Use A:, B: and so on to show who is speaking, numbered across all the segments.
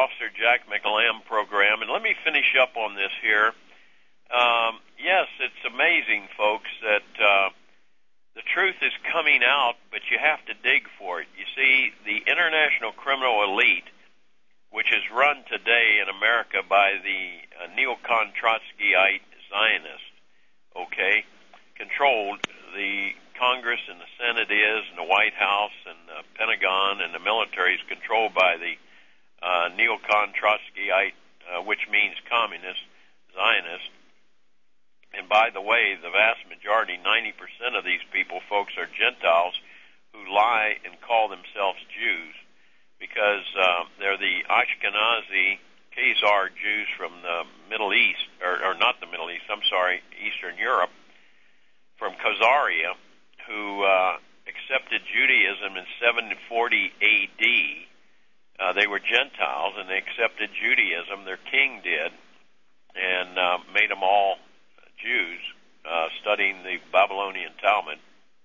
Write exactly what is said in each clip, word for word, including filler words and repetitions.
A: Officer Jack McLam program, and let me finish up on this here. Um, yes, it's amazing, folks, that uh, the truth is coming out, but you have to dig for it. You see, the international criminal elite, which is run today in America by the uh, neocon Trotskyite Zionists, okay, controlled the Congress and the Senate is, and the White House and the Pentagon and the military is controlled by the uh, neocon Trotskyite, uh, which means communist, Zionist. And by the way, the vast majority, ninety percent of these people, folks, are Gentiles who lie and call themselves Jews because uh, they're the Ashkenazi Khazar Jews from the Middle East, or, or not the Middle East, I'm sorry, Eastern Europe, from Khazaria, who uh, accepted Judaism in seven forty A D. Uh, they were Gentiles, and they accepted Judaism. Their king did, and uh, made them all Jews, uh, studying the Babylonian Talmud.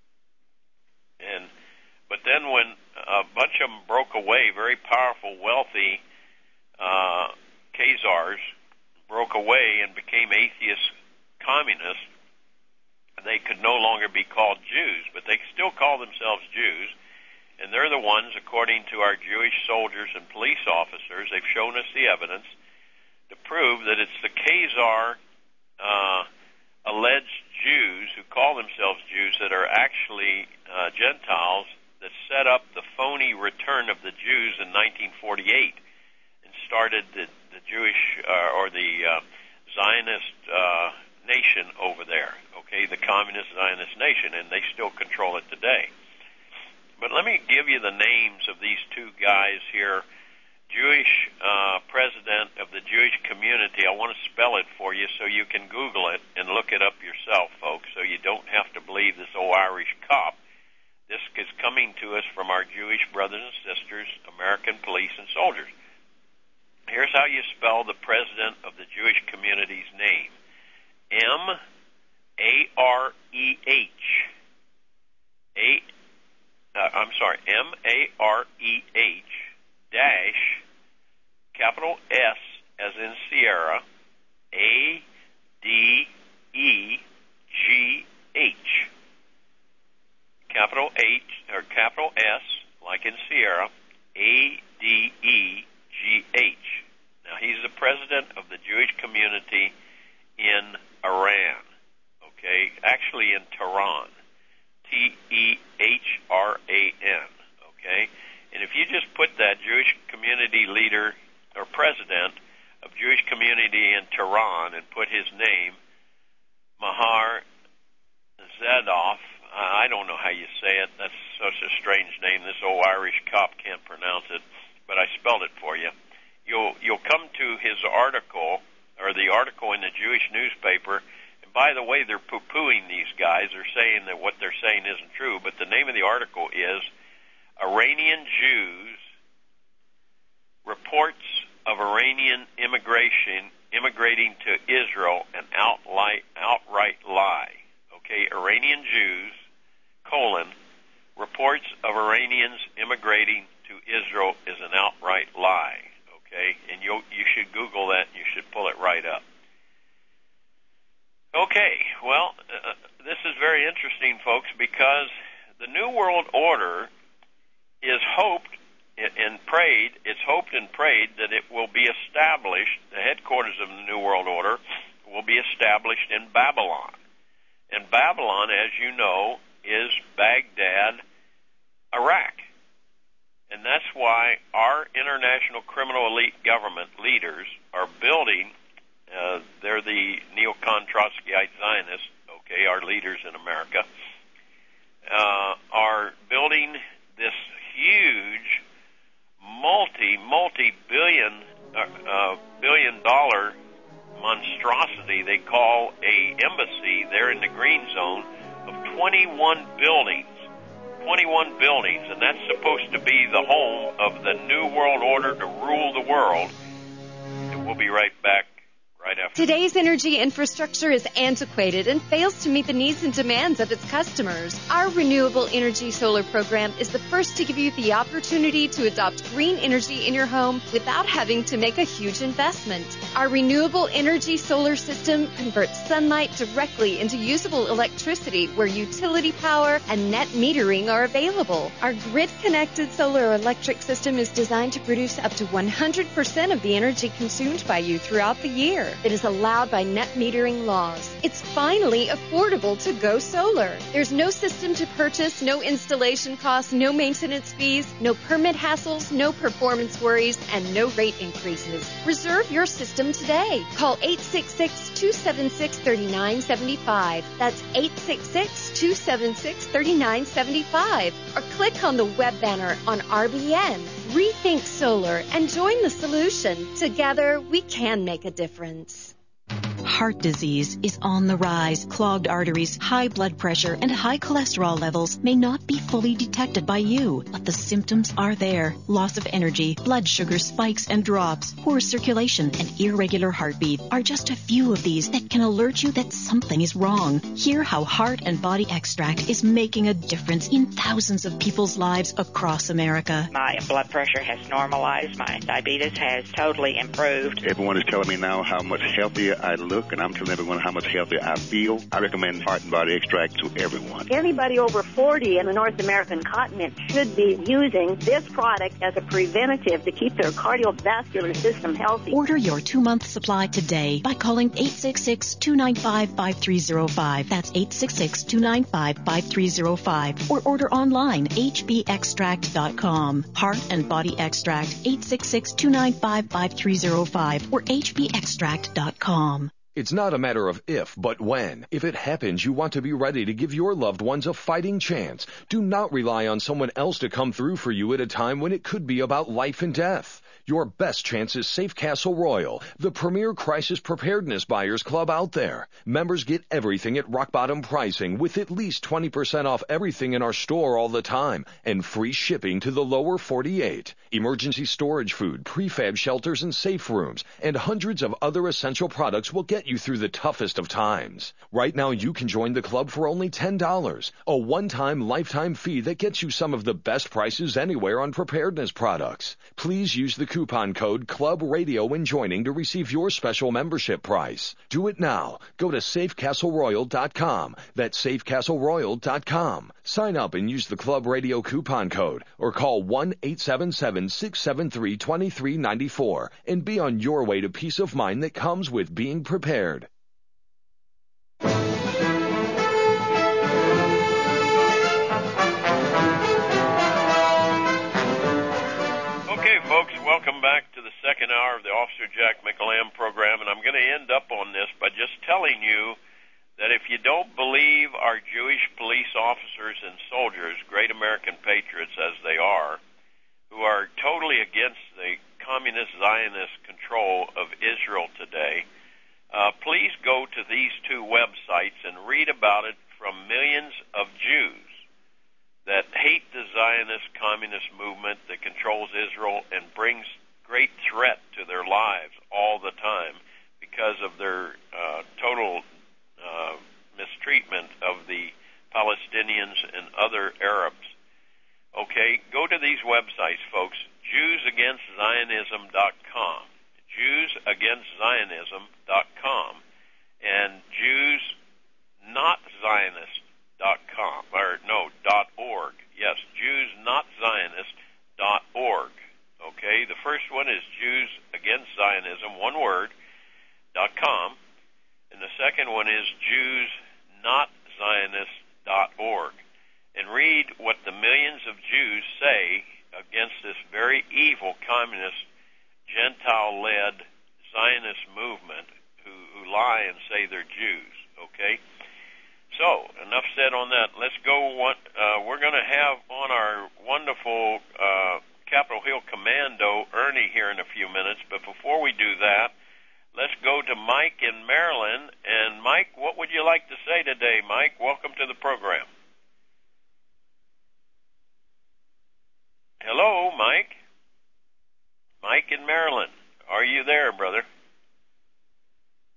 A: And but then when a bunch of them broke away, very powerful, wealthy uh, Khazars broke away and became atheist communists, they could no longer be called Jews, but they still call themselves Jews. And they're the ones, according to our Jewish soldiers and police officers, they've shown us the evidence to prove that it's the Khazar uh, alleged Jews who call themselves Jews that are actually uh, Gentiles that set up the phony return of the Jews in nineteen forty-eight and started the, the Jewish uh, or the uh, Zionist uh, nation over there, okay, the communist Zionist nation, and they still control it today. But let me give you the names of these two guys here. Jewish uh, president of the Jewish community. I want to spell it for you so you can Google it and look it up yourself, folks, so you don't have to believe this old Irish cop. This is coming to us from our Jewish brothers and sisters, American police and soldiers. Here's how you spell the president of the Jewish community's name. M A R E H. A, uh, I'm sorry, M A R E H dash, capital S as in Sierra, A D E G H. Capital H, or capital S, like in Sierra, A D E G H. Now, he's the president of the Jewish community in Iran, okay? Actually in Tehran, T E H R A N, okay? And if you just put that Jewish community leader or president of Jewish community in Tehran and put his name, Mahar Zadoff, I don't know how you say it. That's such a strange name. This old Irish cop can't pronounce it, but I spelled it for you. You'll you'll come to his article, or the article in the Jewish newspaper. And by the way, they're poo-pooing these guys. They're saying that what they're saying isn't true, but the name of the article is Iranian Jews, Reports of Iranian Immigration Immigrating to Israel, an outright, outright lie. Okay, Iranian Jews, colon, reports of Iranians immigrating to Israel is an outright lie. Okay, and you you should Google that, and you should pull it right up. Okay, well, uh, this is very interesting, folks, because the New World Order is hoped and prayed, it's hoped and prayed that it will be established, the headquarters of the New World Order will be established in Babylon. And Babylon, as you know, is Baghdad, Iraq. And that's why our international criminal elite government leaders are building, uh, they're the neocon Trotskyite Zionists, okay, our leaders in America, uh, are building this huge multi, multi-billion, uh, uh, billion dollar monstrosity they call a embassy there in the green zone of twenty-one buildings. twenty-one buildings, and that's supposed to be the home of the New World Order to rule the world. And we'll be right back right right after.
B: Today's energy infrastructure is antiquated and fails to meet the needs and demands of its customers. Our Renewable Energy Solar Program is the first to give you the opportunity to adopt green energy in your home without having to make a huge investment. Our Renewable Energy Solar System converts sunlight directly into usable electricity where utility power and net metering are available. Our grid-connected solar electric system is designed to produce up to one hundred percent of the energy consumed by you throughout the year. It is allowed by net metering laws. It's finally affordable to go solar. There's no system to purchase, no installation costs, no maintenance fees, no permit hassles, no performance worries, and no rate increases. Reserve your system today. Call eight six six, two seven six, three nine seven five. That's eight six six, two seven six, three nine seven five. Or click on the web banner on R B N. Rethink solar and join the solution. Together, we can make a difference.
C: Heart disease is on the rise. Clogged arteries, high blood pressure, and high cholesterol levels may not be fully detected by you, but the symptoms are there. Loss of energy, blood sugar spikes and drops, poor circulation, and irregular heartbeat are just a few of these that can alert you that something is wrong. Hear how Heart and Body Extract is making a difference in thousands of people's lives across America.
D: My blood pressure has normalized. My diabetes has totally improved.
E: Everyone is telling me now how much healthier I look, and I'm telling everyone how much healthier I feel. I recommend Heart and Body Extract to everyone.
F: Anybody over forty in the North American continent should be using this product as a preventative to keep their cardiovascular system healthy.
C: Order your two-month supply today by calling eight six six, two nine five, five three zero five. That's eight six six, two nine five, five three zero five. Or order online, h b extract dot com. Heart and Body Extract, eight six six, two nine five, five three zero five or h b extract dot com.
G: It's not a matter of if, but when. If it happens, you want to be ready to give your loved ones a fighting chance. Do not rely on someone else to come through for you at a time when it could be about life and death. Your best chance is Safe Castle Royal, the premier crisis preparedness buyers club out there. Members get everything at rock bottom pricing with at least twenty percent off everything in our store all the time and free shipping to the lower forty-eight. Emergency storage food, prefab shelters and safe rooms, and hundreds of other essential products will get you through the toughest of times. Right now you can join the club for only ten dollars, a one-time lifetime fee that gets you some of the best prices anywhere on preparedness products. Please use the coupon code Club Radio when joining to receive your special membership price. Do it now. Go to safe castle royal dot com. That's safe castle royal dot com. Sign up and use the Club Radio coupon code or call one eight seven seven, six seven three, two three nine four and be on your way to peace of mind that comes with being prepared.
A: Folks, welcome back to the second hour of the Officer Jack McLam program, and I'm going to end up on this by just telling you that if you don't believe our Jewish police officers and soldiers, great American patriots as they are, who are totally against the communist Zionist control of Israel today, uh, please go to these two websites and read about it from millions of Jews that hate the Zionist communist movement that controls Israel and brings great threat to their lives all the time because of their uh, total uh, mistreatment of the Palestinians and other Arabs. Okay, go to these websites, folks, Jews Against Zionism dot com, Jews Against Zionism dot com, and Jews Not Zionist dot com, or no, dot org. Yes, Jews Not Zionist dot org. Okay, the first one is Jews Against Zionism, one word, dot com, and the second one is Jews Not Zionist dot org. And read what the millions of Jews say against this very evil communist, Gentile-led Zionist movement who, who lie and say they're Jews. Okay. So, enough said on that. Let's go. One, uh, we're going to have on our wonderful uh, Capitol Hill Commando, Ernie, here in a few minutes. But before we do that, let's go to Mike in Maryland. And, Mike, what would you like to say today, Mike? Welcome to the program. Hello, Mike. Mike in Maryland. Are you there, brother?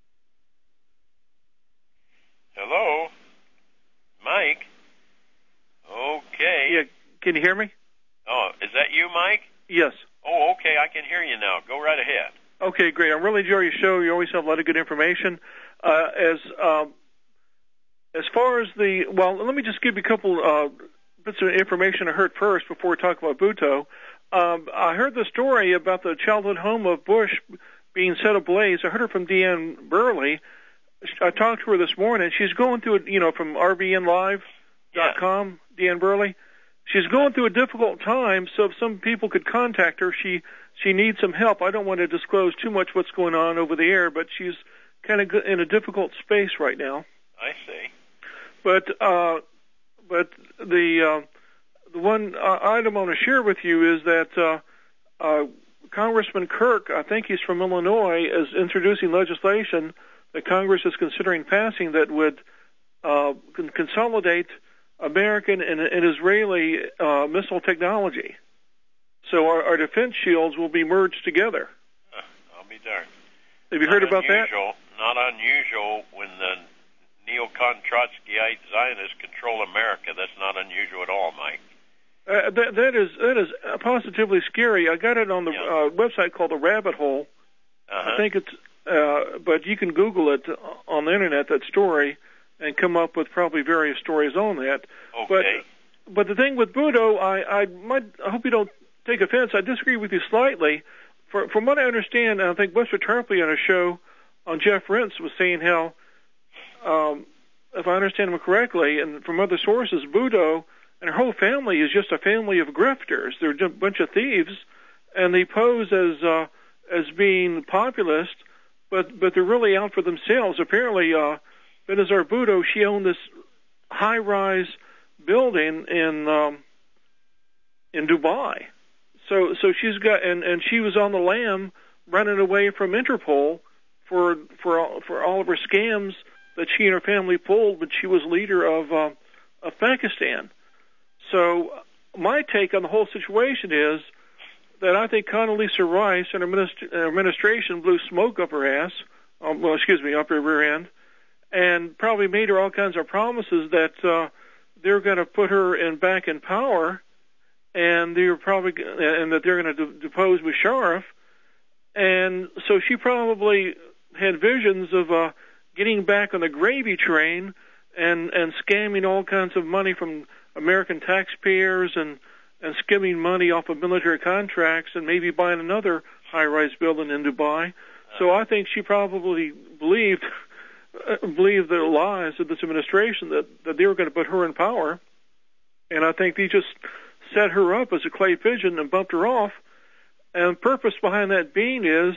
H: Can you hear me?
A: Oh, is that you, Mike?
H: Yes.
A: Oh, okay, I can hear you now. Go right ahead.
H: Okay, great. I really enjoy your show. You always have a lot of good information. Uh, as um, as far as the, well, let me just give you a couple uh, bits of information I heard first before we talk about Bhutto. Um, I heard the story about the childhood home of Bush being set ablaze. I heard it from Deanne Burley. I talked to her this morning. She's going through it, you know, from R B N live dot com, yeah. Deanne Burley. She's going through a difficult time, so if some people could contact her, she she needs some help. I don't want to disclose too much what's going on over the air, but she's kind of in a difficult space right now.
A: I see.
H: But uh, but the uh, the one uh, item I want to share with you is that uh, uh, Congressman Kirk, I think he's from Illinois, is introducing legislation that Congress is considering passing that would uh, con- consolidate American and, and Israeli uh, missile technology. So our, our defense shields will be merged together.
A: Huh, I'll be darned.
H: Have you
A: not
H: heard about
A: unusual, that? Not unusual when the neocon Trotskyite Zionists control America. That's not unusual at all, Mike.
H: Uh, that, that is that is positively scary. I got it on the
A: yeah.
H: uh, website called The Rabbit Hole.
A: Uh-huh.
H: I think it's, uh, but you can Google it on the internet, that story, and come up with probably various stories on that.
A: Okay.
H: But but the thing with Bhutto, I I might I hope you don't take offense. I disagree with you slightly. For, from what I understand, I think Buster Tarpley on a show on Jeff Rentz was saying how, um, if I understand him correctly, and from other sources, Bhutto and her whole family is just a family of grifters. They're a bunch of thieves, and they pose as uh, as being populist, but but they're really out for themselves. Apparently, uh, Benazir Bhutto, she owned this high-rise building in um, in Dubai. So so she's got and, and she was on the lam running away from Interpol for for all, for all of her scams that she and her family pulled when she was leader of uh, of Pakistan. So my take on the whole situation is that I think Condoleezza Rice and her minister, administration blew smoke up her ass, um, well, excuse me, up her rear end, and probably made her all kinds of promises that uh, they're going to put her in back in power, and they're probably and that they're going to de- depose Musharraf, and so she probably had visions of uh, getting back on the gravy train and and scamming all kinds of money from American taxpayers and and skimming money off of military contracts and maybe buying another high-rise building in Dubai. So I think she probably believed believed the lies of this administration that, that they were going to put her in power. And I think they just set her up as a clay pigeon and bumped her off. And the purpose behind that being is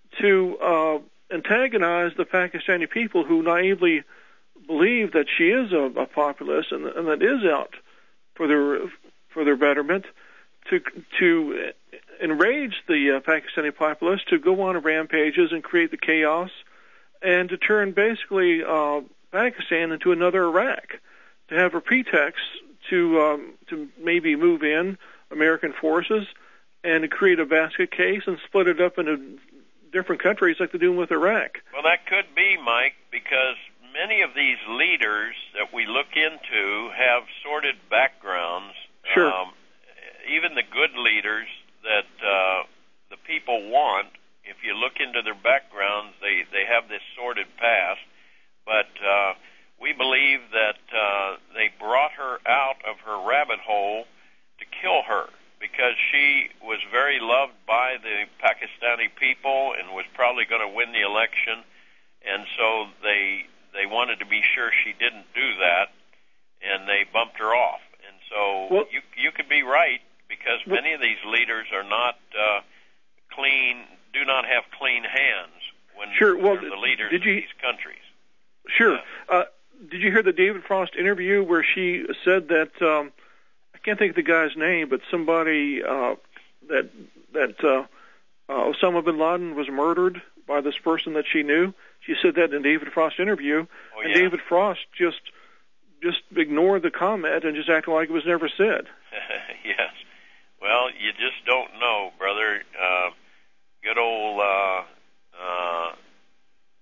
H: to uh, antagonize the Pakistani people who naively believe that she is a, a populist and, and that is out for their for their betterment, to to enrage the uh, Pakistani populace, to go on rampages and create the chaos, and to turn basically uh, Pakistan into another Iraq, to have a pretext to um, to maybe move in American forces and to create a basket case and split it up into different countries like they're doing with Iraq.
A: Well, that could be, Mike, because many of these leaders that we look into have sordid backgrounds.
H: Sure.
A: Um, even the good leaders that uh, the people want, if you look into their backgrounds, they, they have this sordid past. But uh, we believe that uh, they brought her out of her rabbit hole to kill her because she was very loved by the Pakistani people and was probably going to win the election. And so they they wanted to be sure she didn't do that, and they bumped her off. And so
H: well,
A: you you could be right, because
H: well,
A: many of these leaders are not uh, clean, do not have clean hands when
H: sure. well,
A: they're the leaders
H: did
A: of
H: you,
A: these countries.
H: Sure.
A: Yeah.
H: Uh, did you hear the David Frost interview where she said that, um, I can't think of the guy's name, but somebody uh, that that uh, uh, Osama bin Laden was murdered by this person that she knew? She said that in the David Frost interview,
A: oh,
H: and
A: yeah.
H: David Frost just just ignored the comment and just acted like it was never said.
A: Yes. Well, you just don't know, brother. Uh, good old, uh, uh,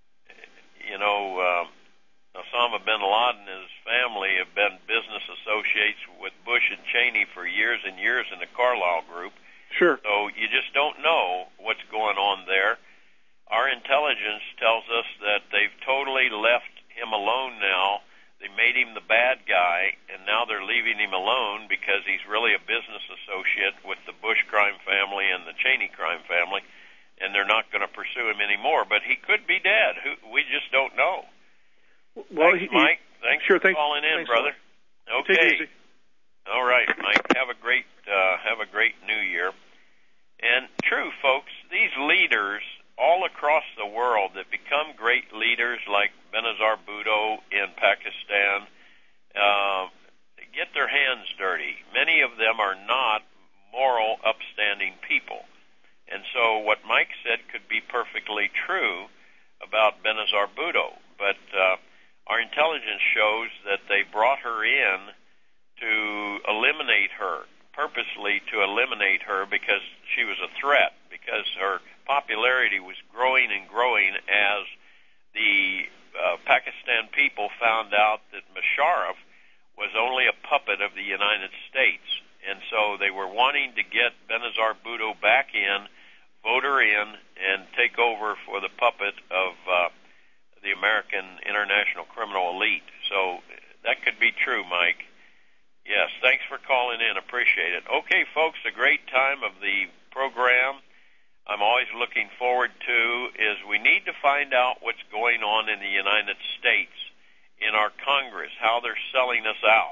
A: you know, uh, Osama bin Laden and his family have been business associates associates with Bush and Cheney for years and years in the Carlyle Group.
H: Sure.
A: So you just don't know what's going on there. Our intelligence tells us that they've totally left him alone now. They made him the bad guy, and now they're leaving him alone because he's really a business associate with the Bush crime family and the Cheney crime family, and they're not going to pursue him anymore. But he could be dead. Who, we just don't know.
H: Well,
A: thanks,
H: he,
A: Mike. Thanks
H: sure,
A: for
H: thanks,
A: calling in,
H: thanks,
A: brother.
H: Mike.
A: Okay.
H: Take it easy.
A: All right, Mike. Have a great uh, have a great New Year. And true, folks, these leaders all across the world that become great leaders, like Benazir Bhutto in Pakistan, uh, get their hands dirty. Many of them are not moral, upstanding people. And so what Mike said could be perfectly true about Benazir Bhutto, but uh, our intelligence shows that they brought her in to eliminate her, purposely to eliminate her because she was a threat, because her popularity was growing and growing as the uh, Pakistan people found out that Musharraf was only a puppet of the United States. And so they were wanting to get Benazir Bhutto back in, vote her in, and take over for the puppet of uh, the American international criminal elite. So that could be true, Mike. Yes, thanks for calling in. Appreciate it. Okay, folks, a great time of the program I'm always looking forward to is we need to find out what's going on in the United States, in our Congress, how they're selling us out.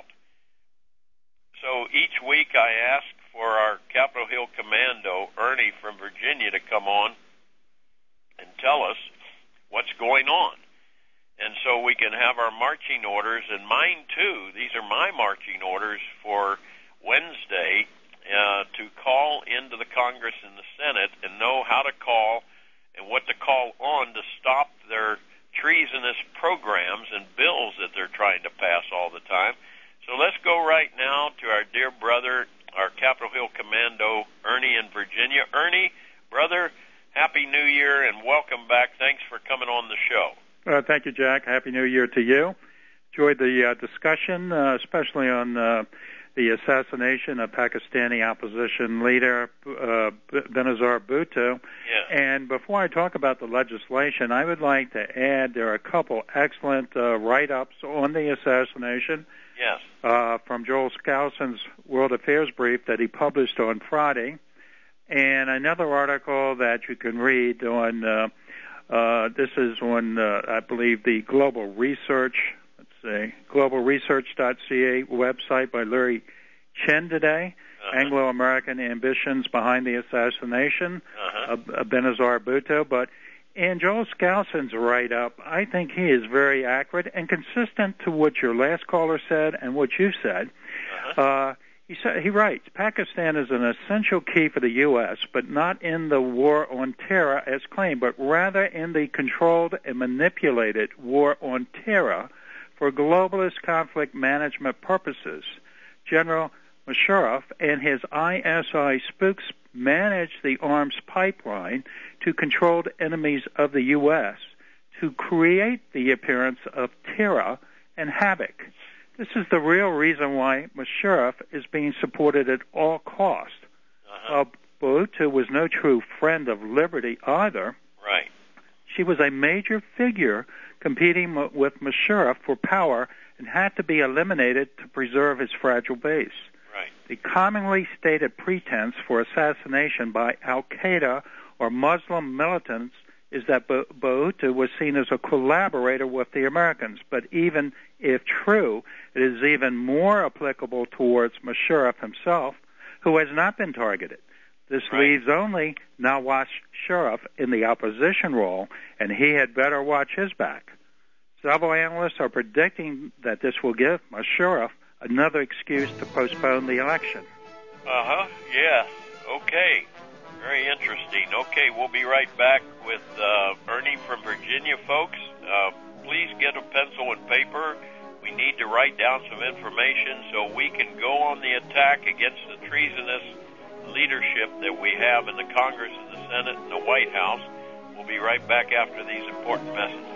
A: So each week I ask for our Capitol Hill Commando, Ernie from Virginia, to come on and tell us what's going on. And so we can have our marching orders, and mine too. These are my marching orders for Wednesday uh, to call into the Congress and the Senate and know how to call and what to call on to stop their treasonous programs and bills that they're trying to pass all the time. So let's go right now to our dear brother, our Capitol Hill Commando, Ernie in Virginia. Ernie, brother, Happy New Year and welcome back. Thanks for coming on the show.
I: Uh, thank you, Jack. Happy New Year to you. Enjoyed the uh, discussion, uh, especially on uh, the assassination of Pakistani opposition leader uh, Benazir Bhutto.
A: Yeah.
I: And before I talk about the legislation, I would like to add there are a couple excellent uh, write-ups on the assassination.
A: Yes.
I: Uh, from Joel Skousen's World Affairs Brief that he published on Friday, and another article that you can read on. Uh, Uh, this is on, uh, I believe, the Global Research, let's see, global research dot c a website by Larry Chen today, uh-huh. Anglo-American Ambitions Behind the Assassination uh-huh. of, of Benazir Bhutto. But in Joel Skousen's write-up, I think he is very accurate and consistent to what your last caller said and what you said. Uh-huh. Uh, He said, he writes, Pakistan is an essential key for the U S, but not in the war on terror as claimed, but rather in the controlled and manipulated war on terror for globalist conflict management purposes. General Musharraf and his I S I spooks manage the arms pipeline to controlled enemies of the U S to create the appearance of terror and havoc. This is the real reason why Musharraf is being supported at all costs. Uh-huh. Uh, Bhutto was no true friend of liberty either.
A: Right.
I: She was a major figure competing m- with Musharraf for power and had to be eliminated to preserve his fragile base.
A: Right.
I: The commonly stated pretense for assassination by Al-Qaeda or Muslim militants is that Bhutto was seen as a collaborator with the Americans. But even if true, it is even more applicable towards Musharraf himself, who has not been targeted. This
A: right.
I: leaves only Nawaz Sharif in the opposition role, and he had better watch his back. Several analysts are predicting that this will give Musharraf another excuse to postpone the election.
A: Uh-huh, yes. Okay. Very interesting. Okay, we'll be right back with uh, Ernie from Virginia, folks. Uh, please get a pencil and paper. We need to write down some information so we can go on the attack against the treasonous leadership that we have in the Congress and the Senate and the White House. We'll be right back after these important messages.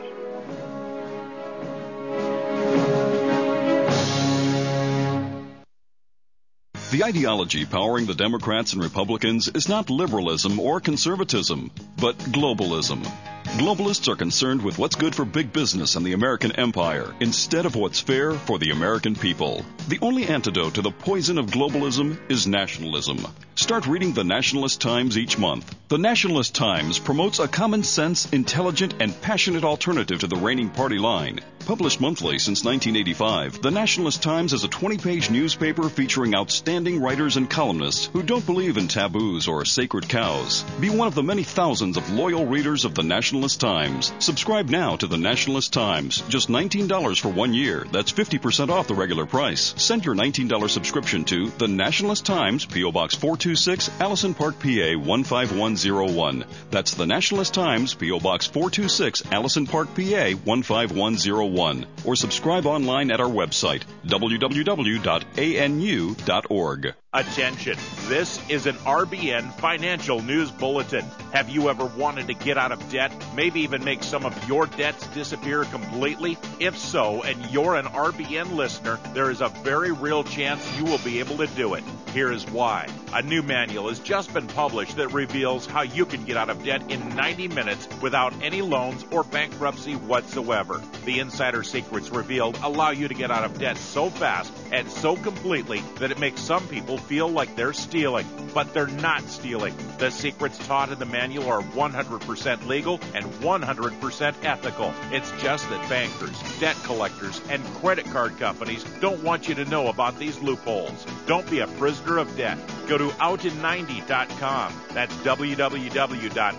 J: The ideology powering the Democrats and Republicans is not liberalism or conservatism, but globalism. Globalists are concerned with what's good for big business and the American empire instead of what's fair for the American people. The only antidote to the poison of globalism is nationalism. Start reading the Nationalist Times each month. The Nationalist Times promotes a common sense, intelligent, and passionate alternative to the reigning party line. Published monthly since nineteen eighty-five, the Nationalist Times is a twenty-page newspaper featuring outstanding writers and columnists who don't believe in taboos or sacred cows. Be one of the many thousands of loyal readers of the Nationalist Times. Subscribe now to the Nationalist Times. Just nineteen dollars for one year. That's fifty percent off the regular price. Send your nineteen dollars subscription to the Nationalist Times, P O. Box four two six, Allison Park, P A one five one zero one. That's the Nationalist Times, P O. Box four two six, Allison Park, P A one five one zero one. Or subscribe online at our website, w w w dot a n u dot org.
K: Attention, this is an R B N Financial News Bulletin. Have you ever wanted to get out of debt, maybe even make some of your debts disappear completely? If so, and you're an R B N listener, there is a very real chance you will be able to do it. Here is why. A new manual has just been published that reveals how you can get out of debt in ninety minutes without any loans or bankruptcy whatsoever. The insider secrets revealed allow you to get out of debt so fast and so completely that it makes some people feel like they're stealing, but they're not stealing. The secrets taught in the manual are one hundred percent legal and one hundred percent ethical. It's just that bankers, debt collectors, and credit card companies don't want you to know about these loopholes. Don't be a prisoner of debt. Go to out in ninety dot com. That's w w w dot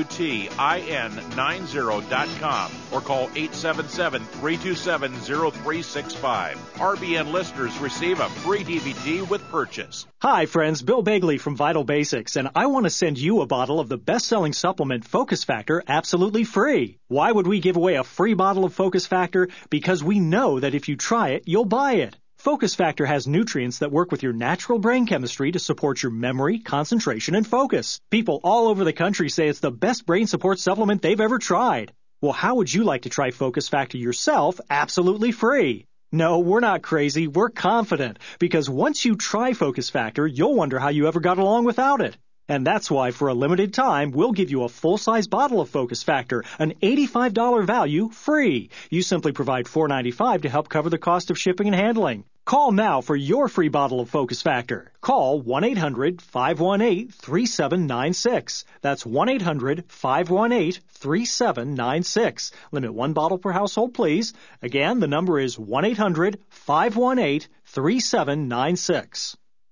K: outin ninety dot com or call eight seven seven, three two seven, zero three six five. R B N listeners receive a free D V D with purchase.
L: Hi, friends. Bill Bagley from Vital Basics, and I want to send you a bottle of the best-selling supplement Focus Factor absolutely free. Why would we give away a free bottle of Focus Factor? Because we know that if you try it, you'll buy it. Focus Factor has nutrients that work with your natural brain chemistry to support your memory, concentration, and focus. People all over the country say it's the best brain support supplement they've ever tried. Well, how would you like to try Focus Factor yourself absolutely free? No, we're not crazy. We're confident. Because once you try Focus Factor, you'll wonder how you ever got along without it. And that's why, for a limited time, we'll give you a full-size bottle of Focus Factor, an eighty-five dollars value, free. You simply provide four dollars and ninety-five cents to help cover the cost of shipping and handling. Call now for your free bottle of Focus Factor. Call one eight hundred, five one eight, three seven nine six. That's one eight hundred, five one eight, three seven nine six. Limit one bottle per household, please. Again, the number is one eight hundred, five one eight, three seven nine six.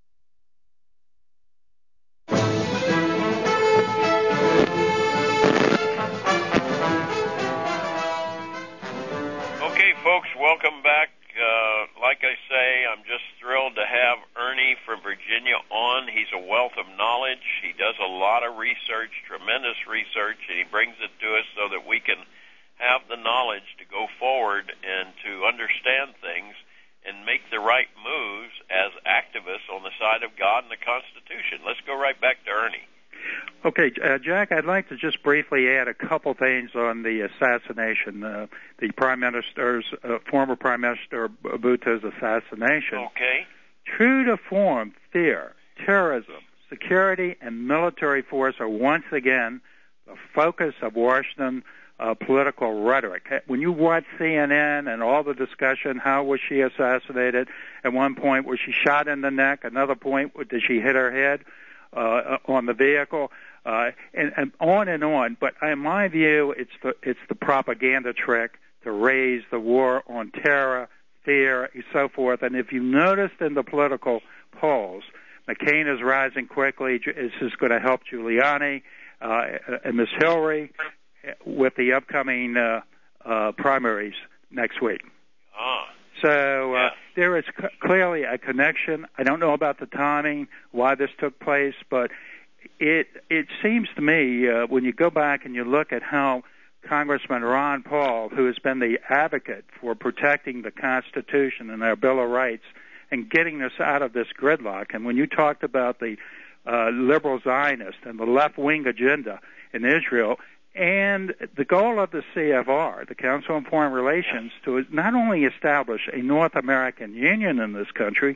A: Okay, folks, welcome back. Uh, like I say, I'm just thrilled to have Ernie from Virginia on. He's a wealth of knowledge. He does a lot of research, tremendous research, and he brings it to us so that we can have the knowledge to go forward and to understand things and make the right moves as activists on the side of God and the Constitution. Let's go right back to Ernie.
I: Okay, uh, Jack, I'd like to just briefly add a couple things on the assassination, uh, the Prime Minister's, uh, former Prime Minister Mobutu's assassination.
A: Okay.
I: True to form, fear, terrorism, security, and military force are once again the focus of Washington uh, political rhetoric. When you watch C N N and all the discussion, how was she assassinated? At one point, was she shot in the neck? Another point, did she hit her head Uh, on the vehicle, uh, and, and on and on. But in my view, it's the it's the propaganda trick to raise the war on terror, fear, and so forth. And if you noticed in the political polls, McCain is rising quickly. This is going to help Giuliani uh, and Miss Hillary with the upcoming uh, uh, primaries next week.
A: Ah.
I: So uh, there is c- clearly a connection. I don't know about the timing, why this took place, but it it seems to me uh, when you go back and you look at how Congressman Ron Paul, who has been the advocate for protecting the Constitution and our Bill of Rights and getting us out of this gridlock, and when you talked about the uh, liberal Zionist and the left-wing agenda in Israel, and the goal of the C F R, the Council on Foreign Relations, to not only establish a North American Union in this country,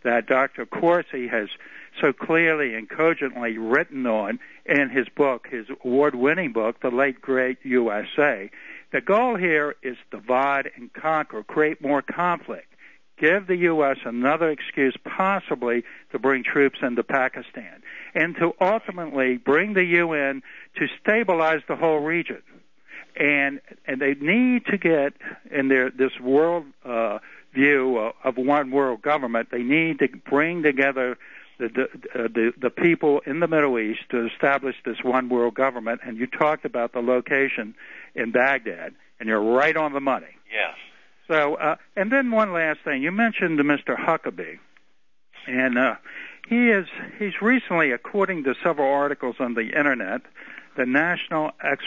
I: that Doctor Corsi has so clearly and cogently written on in his book, his award-winning book, The Late Great U S A. The goal here is divide and conquer, create more conflict, give the U S another excuse possibly to bring troops into Pakistan, and to ultimately bring the U N to stabilize the whole region. And and they need to get in their this world uh, view of, of one world government. They need to bring together the the, uh, the the people in the Middle East to establish this one world government. And you talked about the location in Baghdad, and you're right on the money.
A: Yes.
I: So, uh, and then one last thing. You mentioned Mister Huckabee, and uh, he is he's recently, according to several articles on the internet, the National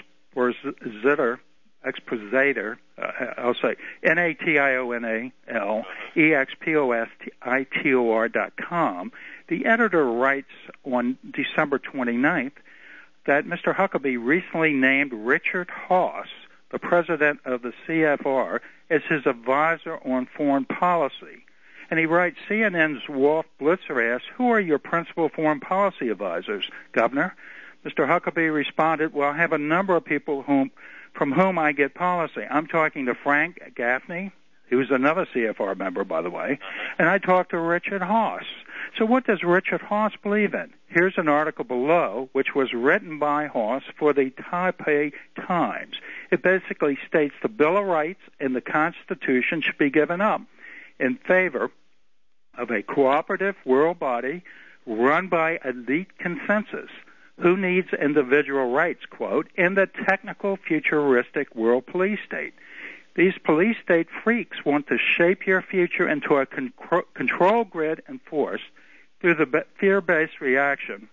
I: Expositor, Expositor, uh, I'll say N A T I O N A L E X P O S I T O R dot com. The editor writes on December twenty-ninth that Mister Huckabee recently named Richard Haass, the president of the C F R, as his advisor on foreign policy. And he writes, C N N's Walt Blitzer asked, who are your principal foreign policy advisors, Governor? Mister Huckabee responded, well, I have a number of people whom, from whom I get policy. I'm talking to Frank Gaffney, who's another C F R member, by the way, and I talked to Richard Haass. So what does Richard Haass believe in? Here's an article below, which was written by Haass for the Taipei Times. It basically states the Bill of Rights and the Constitution should be given up in favor of a cooperative world body run by elite consensus. Who needs individual rights, quote, in the technical futuristic world police state? These police state freaks want to shape your future into a con- control grid enforced through the fear-based reaction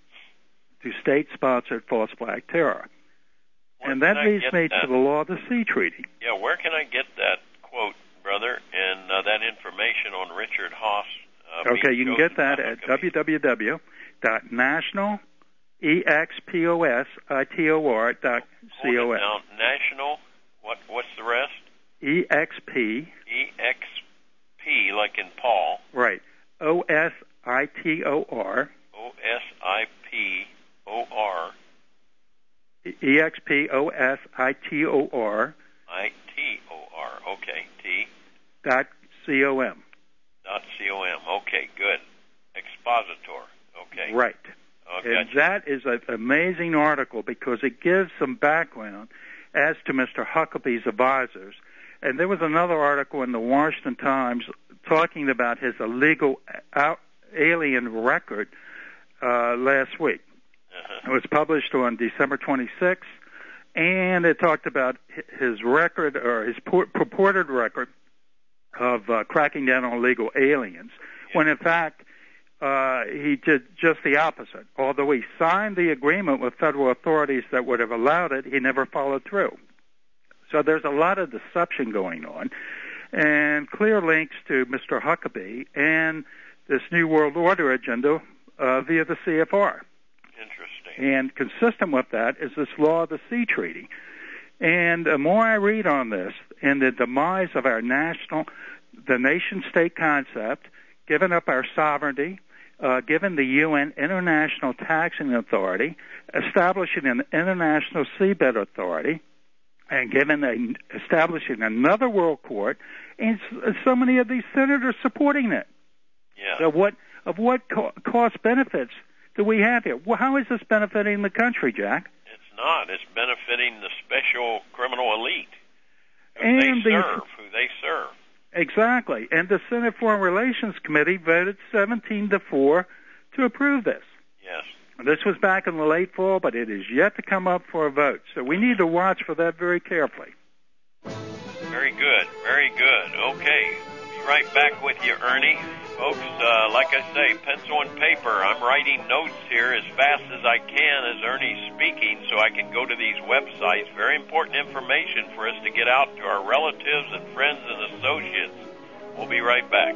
I: to state-sponsored false flag terror.
A: Where
I: and that leads me
A: that?
I: to the Law of the Sea Treaty.
A: Yeah, where can I get that quote, brother, and uh, that information on Richard Haass? Uh,
I: okay, you can get that at w w w dot national expositor dot com.
A: Now, national, what, what's the rest?
I: E X P.
A: E X P, like in Paul.
I: Right. O S I T O R.
A: O S I P O R.
I: E X P O S I T O R.
A: I T O R. Okay. T.
I: Dot C O M.
A: Dot C O M. Okay, good. Expositor. Okay.
I: Right.
A: Okay.
I: And that is an amazing article because it gives some background as to Mister Huckabee's advisors. And there was another article in the Washington Times talking about his illegal out, alien record uh, last week. Uh-huh. It was published on December twenty-sixth, and it talked about his record, or his purported record, of uh, cracking down on illegal aliens, yeah. when in fact uh, he did just the opposite. Although he signed the agreement with federal authorities that would have allowed it, he never followed through. So there's a lot of deception going on, and clear links to Mister Huckabee and this New World Order agenda uh, via the C F R.
A: Interesting.
I: And consistent with that is this Law of the Sea Treaty. And the more I read on this and the demise of our national, the nation-state concept, giving up our sovereignty, uh, giving the U N International Taxing Authority, establishing an International Seabed Authority, and given a, establishing another world court, and so many of these senators supporting it.
A: Yeah.
I: So what of what co- cost benefits do we have here? Well, how is this benefiting the country, Jack?
A: It's not. It's benefiting the special criminal elite who
I: and
A: they
I: the,
A: serve. Who they serve.
I: Exactly. And the Senate Foreign Relations Committee voted seventeen to four to approve this.
A: Yes.
I: This was back in the late fall, but it is yet to come up for a vote. So we need to watch for that very carefully.
A: Very good. Very good. Okay. Be right back with you, Ernie. Folks, uh, like I say, pencil and paper. I'm writing notes here as fast as I can as Ernie's speaking so I can go to these websites. Very important information for us to get out to our relatives and friends and associates. We'll be right back.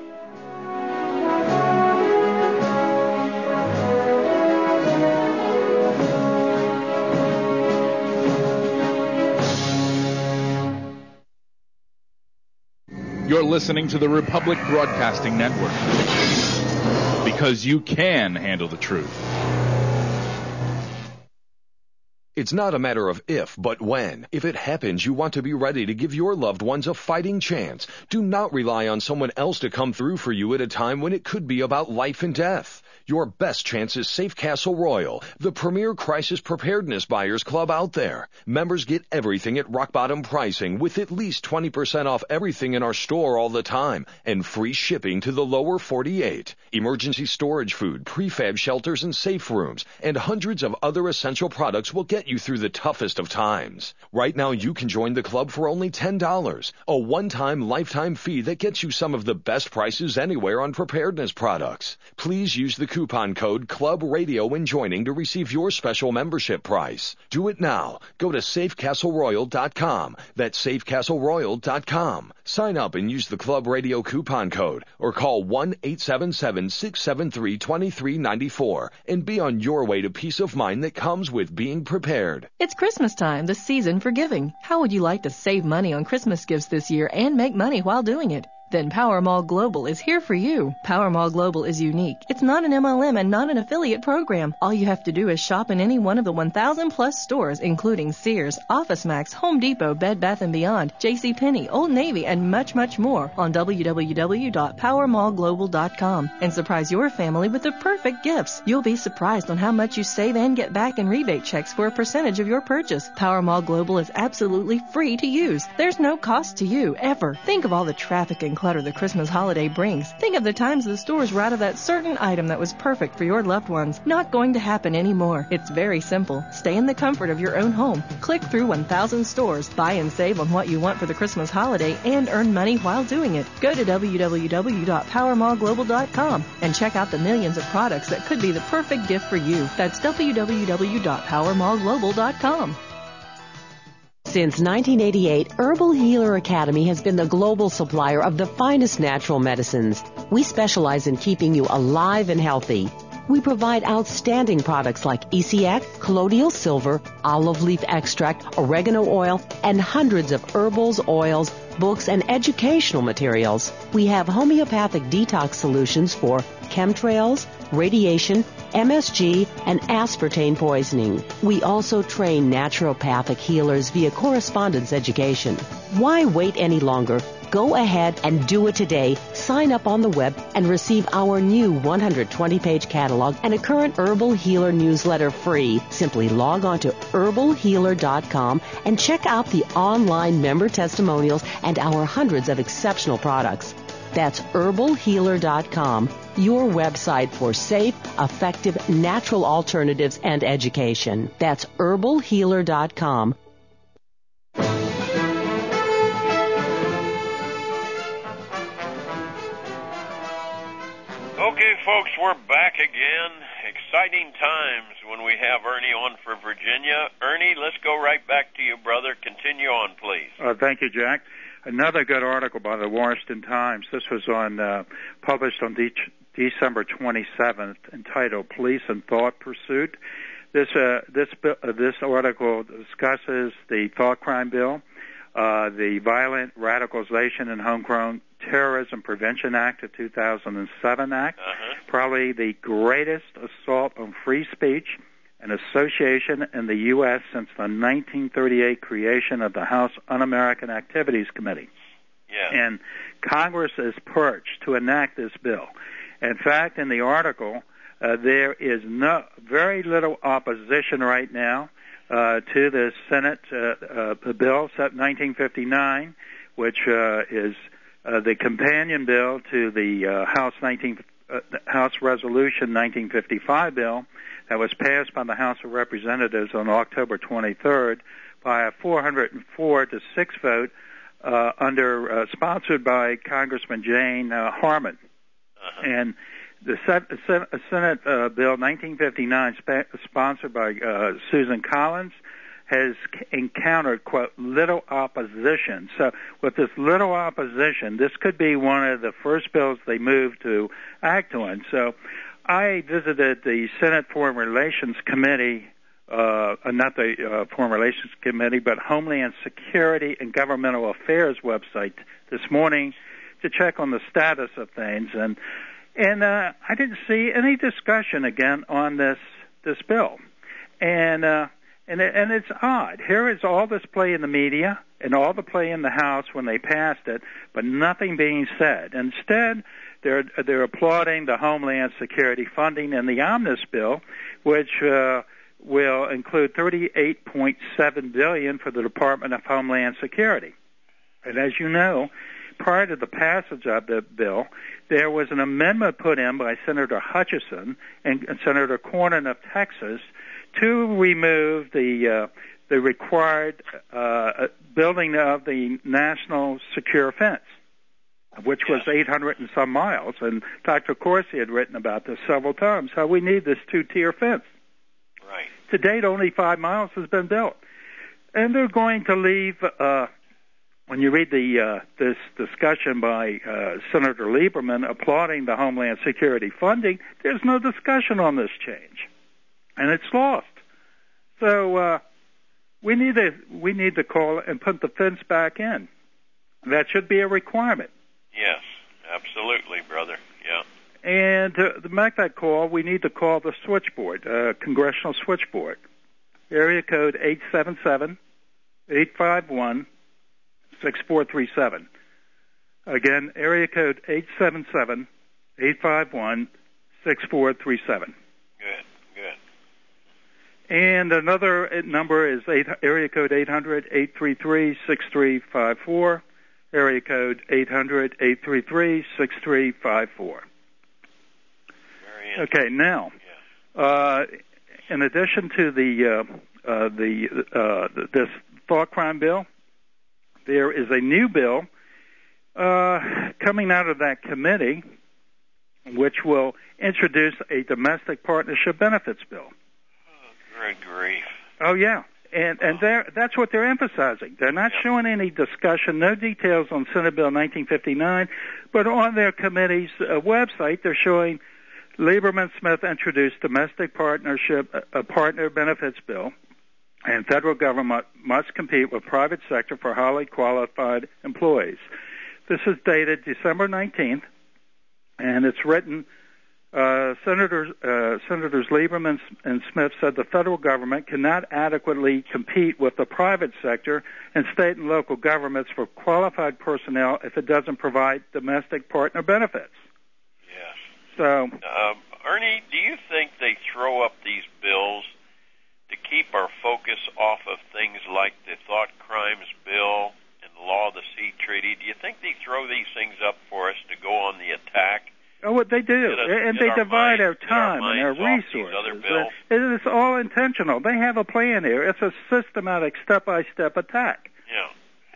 M: You're listening to the Republic Broadcasting Network. because you can handle the truth.
G: It's not a matter of if, but when. If it happens, you want to be ready to give your loved ones a fighting chance. Do not rely on someone else to come through for you at a time when it could be about life and death. Your best chance is Safe Castle Royal, the premier crisis preparedness buyers club out there. Members get everything at rock bottom pricing with at least twenty percent off everything in our store all the time and free shipping to the lower forty-eight. Emergency storage food, prefab shelters and safe rooms, and hundreds of other essential products will get you through the toughest of times. Right now you can join the club for only ten dollars, a one-time lifetime fee that gets you some of the best prices anywhere on preparedness products. Please use the coupon code Club Radio when joining to receive your special membership price. Do it now. Go to safe castle royal dot com. That's safe castle royal dot com. Sign up and use the Club Radio coupon code or call one eight seven seven, six seven three, two three nine four and be on your way to peace of mind that comes with being prepared.
N: It's Christmas time, the season for giving. How would you like to save money on Christmas gifts this year and make money while doing it? Then Power Mall Global is here for you. Power Mall Global is unique. It's not an M L M and not an affiliate program. All you have to do is shop in any one of the one thousand plus stores, including Sears, OfficeMax, Home Depot, Bed Bath and Beyond, JCPenney, Old Navy, and much, much more on w w w dot power mall global dot com and surprise your family with the perfect gifts. You'll be surprised on how much you save and get back in rebate checks for a percentage of your purchase. Power Mall Global is absolutely free to use. There's no cost to you, ever. Think of all the traffic and clutter the Christmas holiday brings. Think of the times the stores were out of that certain item that was perfect for your loved ones. Not going to happen anymore. It's very simple. Stay in the comfort of your own home. Click through one thousand stores, buy and save on what you want for the Christmas holiday, and earn money while doing it. Go to w w w dot power mall global dot com and check out the millions of products that could be the perfect gift for you. That's w w w dot power mall global dot com.
O: Since nineteen eighty-eight, Herbal Healer Academy has been the global supplier of the finest natural medicines. We specialize in keeping you alive and healthy. We provide outstanding products like E C X, colloidal silver, olive leaf extract, oregano oil, and hundreds of herbals, oils, books, and educational materials. We have homeopathic detox solutions for chemtrails, radiation, M S G, and aspartame poisoning. We also train naturopathic healers via correspondence education. Why wait any longer? Go ahead and do it today. Sign up on the web and receive our new one hundred twenty page catalog and a current Herbal Healer newsletter free. Simply log on to herbal healer dot com and check out the online member testimonials and our hundreds of exceptional products. That's herbal healer dot com, your website for safe, effective, natural alternatives and education. That's herbal healer dot com.
A: Okay, folks, we're back again. Exciting times when we have Ernie on for Virginia. Ernie, let's go right back to you, brother. Continue on, please.
I: Uh, thank you, Jack. Another good article by the Washington Times. This was on uh, published on de- December twenty-seventh, entitled "Police and Thought Pursuit." This uh, this uh, this article discusses the thought crime bill, uh, the Violent Radicalization and Homegrown Terrorism Prevention Act of two thousand seven Act,
A: uh-huh.
I: probably the greatest assault on free speech and association in the U S since the nineteen thirty-eight creation of the House Un-American Activities Committee.
A: Yeah.
I: And Congress is perched to enact this bill. In fact, in the article, uh, there is no very little opposition right now uh, to the Senate uh, uh, bill, nineteen fifty-nine, which uh, is uh, the companion bill to the uh, House nineteen uh, House Resolution nineteen fifty-five bill that was passed by the House of Representatives on October twenty-third by a four hundred four to six vote, uh, under uh, sponsored by Congressman Jane uh, Harman.
A: Uh-huh.
I: And the Senate, Senate uh, Bill nineteen fifty-nine, sp- sponsored by uh, Susan Collins, has encountered, quote, little opposition. So with this little opposition, this could be one of the first bills they move to act on. So I visited the Senate Foreign Relations Committee, uh, not the uh, Foreign Relations Committee, but Homeland Security and Governmental Affairs website this morning to check on the status of things. And And uh, I didn't see any discussion again on this this bill. And uh, and it, and it's odd. Here is all this play in the media and all the play in the House when they passed it, but nothing being said. Instead, they're they're applauding the Homeland Security funding in the Omnibus bill, which uh, will include thirty-eight point seven billion dollars for the Department of Homeland Security. And as you know, prior to the passage of the bill, there was an amendment put in by Senator Hutchison and, and Senator Cornyn of Texas to remove the uh, the required uh, building of the National Secure Fence, which was eight hundred and some miles. And Doctor Corsi had written about this several times, how we need this two-tier fence.
A: Right.
I: To date, only five miles has been built. And they're going to leave, uh, when you read the uh, this discussion by uh, Senator Lieberman applauding the Homeland Security funding, there's no discussion on this change. And it's lost. So uh, we need to we need to call and put the fence back in. That should be a requirement.
A: Yes, absolutely, brother. Yeah.
I: And to make that call, we need to call the switchboard, uh, Congressional Switchboard, area code eight seven seven, eight five one, six four three seven. Again, area code eight seven seven, eight five one, six four three seven.
A: Good, good.
I: And another number is eight, area code eight hundred, eight three three, six three five four, area code eight hundred, eight three three, six three five four. Okay, now, uh, in addition to the uh, uh, the uh, this thought crime bill, there is a new bill uh, coming out of that committee, which will introduce a domestic partnership benefits bill.
A: Oh, good grief!
I: Oh yeah, and and they're, that's what they're emphasizing. They're not showing any discussion, no details on Senate Bill nineteen fifty-nine, but on their committee's uh, website, they're showing. Lieberman Smith introduced domestic partnership, a partner benefits bill, and federal government must compete with private sector for highly qualified employees. This is dated December nineteenth, and it's written, uh, Senators, uh, Senators Lieberman and Smith said the federal government cannot adequately compete with the private sector and state and local governments for qualified personnel if it doesn't provide domestic partner benefits. So,
A: um, Ernie, do you think they throw up these bills to keep our focus off of things like the thought crimes bill and the law of the sea treaty? Do you think they throw these things up for us to go on the attack?
I: Oh, what they do, us, and they our divide mind, our time our and our resources. Uh, it's all intentional. They have a plan here. It's a systematic, step-by-step attack.
A: Yeah.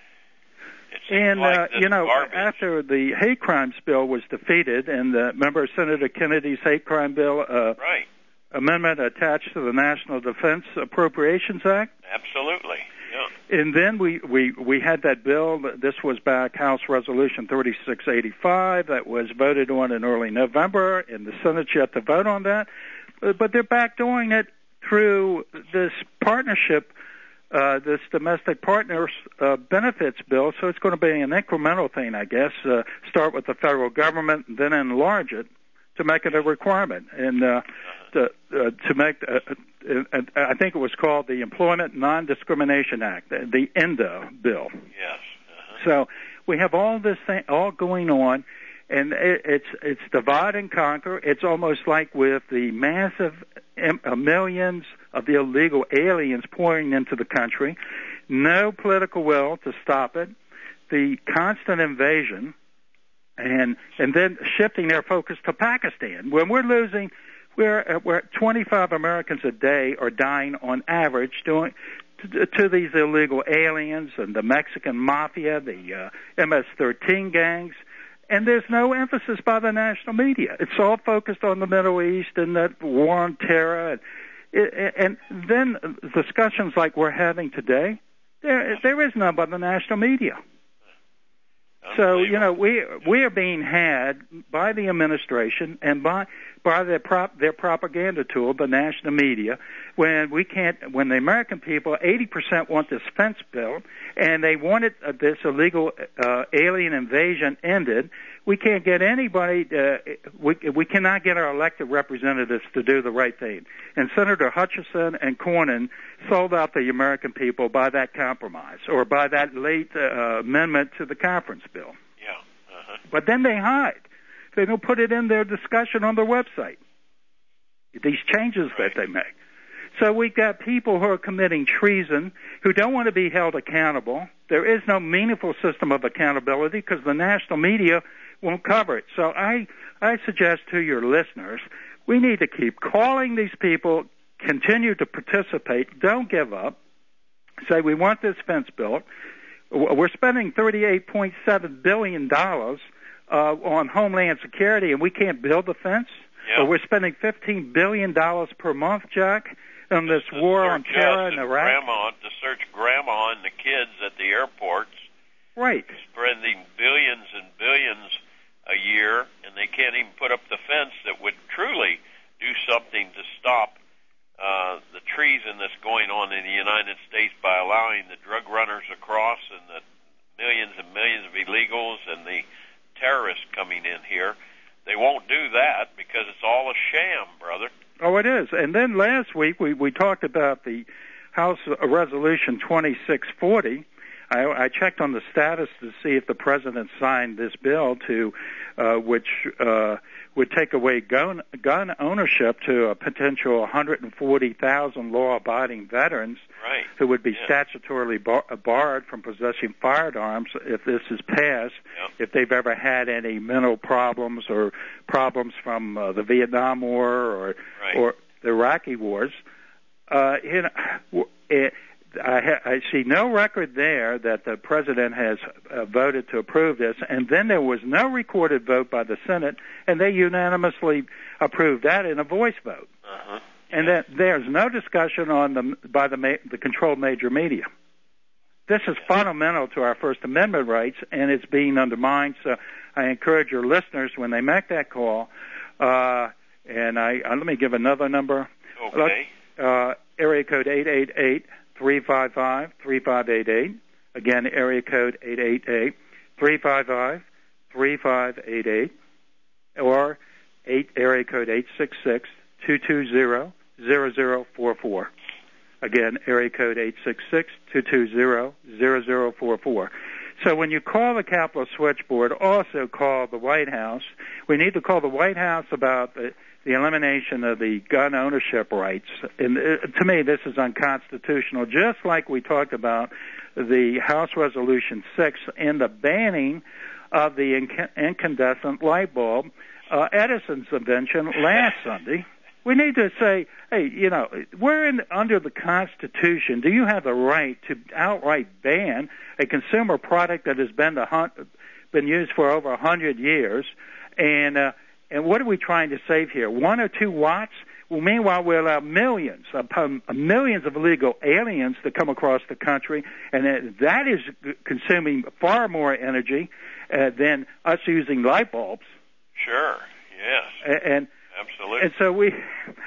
I: And,
A: like
I: uh, you know,
A: garbage.
I: after the hate crimes bill was defeated, and uh, remember Senator Kennedy's hate crime bill uh,
A: right.
I: amendment attached to the National Defense Appropriations Act?
A: Absolutely, yeah.
I: And then we, we, we had that bill, this was back House Resolution thirty-six eighty-five, that was voted on in early November, and the Senate's yet to vote on that. But they're backdooring it through this partnership Uh, this domestic partners uh, benefits bill, so it's going to be an incremental thing, I guess. Uh, start with the federal government, and then enlarge it to make it a requirement, and uh, to, uh, to make. Uh, uh, I think it was called the Employment Non-Discrimination Act, the, the E N D A bill.
A: Yes. Uh-huh.
I: So we have all this thing all going on. And it, it's it's divide and conquer. It's almost like with the massive uh, millions of the illegal aliens pouring into the country, no political will to stop it, the constant invasion, and and then shifting their focus to Pakistan. When we're losing, we're we're twenty-five Americans a day are dying on average doing. To, to these illegal aliens and the Mexican mafia, the uh, M S thirteen gangs. And there's no emphasis by the national media. It's all focused on the Middle East and that war on terror. And, and then discussions like we're having today, there there is none by the national media. So, you know, we we are being had by the administration and by by their prop their propaganda tool, the national media, when we can't, when the American people, eighty percent want this fence bill, and they wanted uh, this illegal uh, alien invasion ended. We can't get anybody, uh, we, we cannot get our elected representatives to do the right thing. And Senator Hutchison and Cornyn sold out the American people by that compromise, or by that late uh, amendment to the conference bill.
A: Yeah. Uh-huh.
I: But then they hide. They don't put it in their discussion on their website, these changes
A: right.
I: that they make. So we've got people who are committing treason, who don't want to be held accountable. There is no meaningful system of accountability because the national media won't cover it. So I, I suggest to your listeners, we need to keep calling these people, continue to participate, don't give up, say we want this fence built. We're spending thirty-eight point seven billion dollars uh, on Homeland Security, and we can't build the fence?
A: Yeah.
I: Or we're spending fifteen billion dollars per month, Jack, on this
A: to
I: war on terror in
A: and
I: Iraq?
A: Grandma, to search grandma and the kids at the airports.
I: Right.
A: Spending billions and billions a year, and they can't even put up the fence that would truly do something to stop uh, the treason that's going on in the United States by allowing the drug runners across and the millions and millions of illegals and the terrorists coming in here. They won't do that because it's all a sham, brother.
I: Oh, it is. And then last week we, we talked about the House Resolution twenty-six forty. I, I checked on the status to see if the president signed this bill to, uh, which uh, would take away gun, gun ownership to a potential one hundred forty thousand law-abiding veterans
A: right.
I: who would be
A: yeah.
I: statutorily bar- barred from possessing firearms if this is passed,
A: yep.
I: if they've ever had any mental problems or problems from uh, the Vietnam War or
A: right.
I: or the Iraqi wars. Uh, you know, it, I, ha- I see no record there that the president has uh, voted to approve this, and then there was no recorded vote by the Senate, and they unanimously approved that in a voice vote.
A: Uh-huh.
I: And that there's no discussion on the by the ma- the controlled major media. This is fundamental to our First Amendment rights, and it's being undermined. So I encourage your listeners when they make that call. Uh, and I uh, let me give another number.
A: Okay.
I: Uh, area code eight eight eight. three five five, three five eight eight. Again, area code eight eight eight, three five five, three five eight eight. Or eight, area code eight six six, two two zero, zero zero four four. Again, area code eight six six, two two zero, zero zero four four. So when you call the Capitol switchboard, also call the White House. We need to call the White House about the the elimination of the gun ownership rights. And uh, to me, this is unconstitutional, just like we talked about the House Resolution six and the banning of the inc- incandescent light bulb, uh, Edison's invention last Sunday. We need to say, hey, you know, we're in, under the Constitution. Do you have the right to outright ban a consumer product that has been, the, been used for over one hundred years? And uh, And what are we trying to save here? One or two watts? Well, meanwhile, we allow millions upon millions of illegal aliens to come across the country, and that is consuming far more energy uh, than us using light bulbs.
A: Sure. Yes.
I: And
A: absolutely.
I: And so we,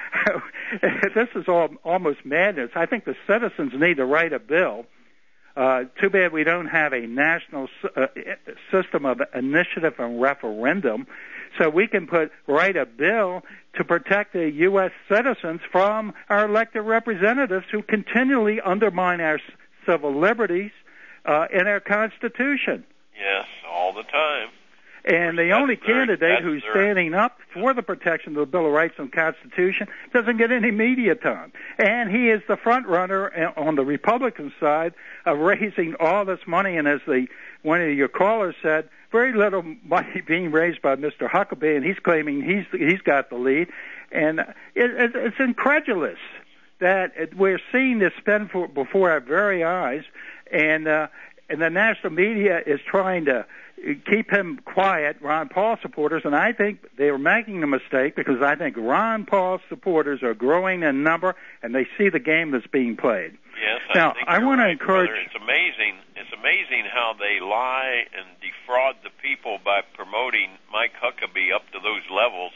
I: this is all almost madness. I think the citizens need to write a bill. Uh, too bad we don't have a national uh, system of initiative and referendum, so we can put write a bill to protect the U S citizens from our elected representatives who continually undermine our civil liberties uh, and our Constitution.
A: Yes, all the time.
I: And the only candidate who's standing up for the protection of the Bill of Rights and Constitution doesn't get any media time. And he is the front runner on the Republican side of raising all this money. And as the one of your callers said, very little money being raised by Mister Huckabee, and he's claiming he's he's got the lead. And it, it, it's incredulous that it, we're seeing this spend for, before our very eyes, and uh, and the national media is trying to keep him quiet, Ron Paul supporters, and I think they are making a mistake because I think Ron Paul supporters are growing in number and they see the game that's being played.
A: Yes,
I: now,
A: I, think
I: I want
A: right,
I: to encourage.
A: brother. It's amazing. It's amazing how they lie and defraud the people by promoting Mike Huckabee up to those levels,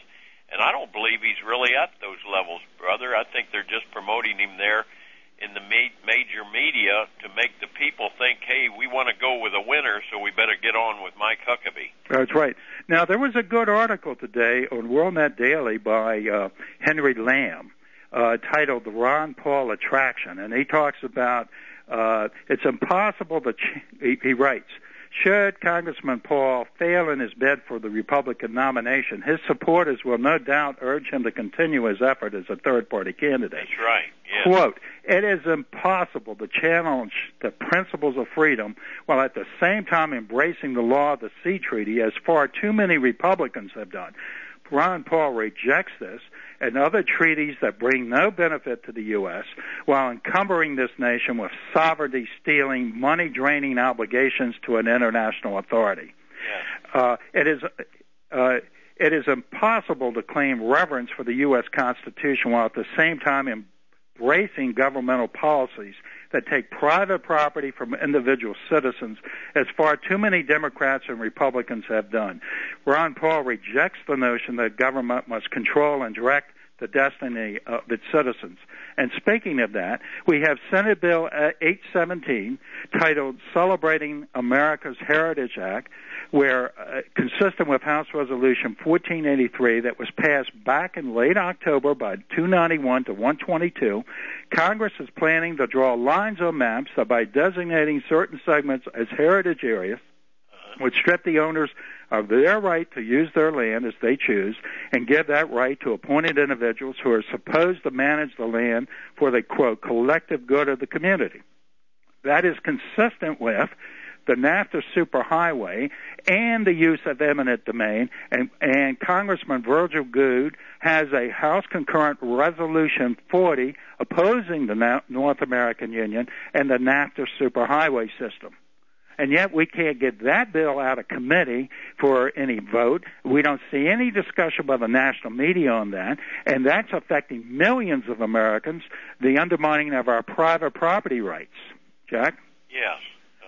A: And I don't believe he's really at those levels, brother. I think they're just promoting him there in the ma- major media to make the people think, hey, we want to go with a winner, so we better get on with Mike Huckabee.
I: That's right. Now, there was a good article today on WorldNet Daily by uh, Henry Lamb uh, titled The Ron Paul Attraction, and he talks about uh, it's impossible to, ch- he, he writes, should Congressman Paul fail in his bid for the Republican nomination, his supporters will no doubt urge him to continue his effort as a third-party candidate.
A: That's right. Yes.
I: Quote, it is impossible to challenge the principles of freedom while at the same time embracing the law of the sea treaty, as far too many Republicans have done. Ron Paul rejects this and other treaties that bring no benefit to the U S while encumbering this nation with sovereignty-stealing, money-draining obligations to an international authority.
A: Yeah.
I: Uh, it is uh, it is impossible to claim reverence for the U S Constitution while at the same time embracing governmental policies that take private property from individual citizens, as far too many Democrats and Republicans have done. Ron Paul rejects the notion that government must control and direct the destiny of its citizens. And speaking of that, we have Senate Bill eight seventeen, titled Celebrating America's Heritage Act, where, uh, consistent with House Resolution fourteen eighty-three that was passed back in late October by two ninety-one to one twenty-two, Congress is planning to draw lines on maps that by designating certain segments as heritage areas would strip the owners of their right to use their land as they choose and give that right to appointed individuals who are supposed to manage the land for the, quote, collective good of the community. That is consistent with the NAFTA superhighway and the use of eminent domain, and, and Congressman Virgil Goode has a House concurrent resolution forty opposing the Na- North American Union and the NAFTA superhighway system. And yet we can't get that bill out of committee for any vote. We don't see any discussion by the national media on that, and that's affecting millions of Americans, the undermining of our private property rights. Jack?
A: Yes.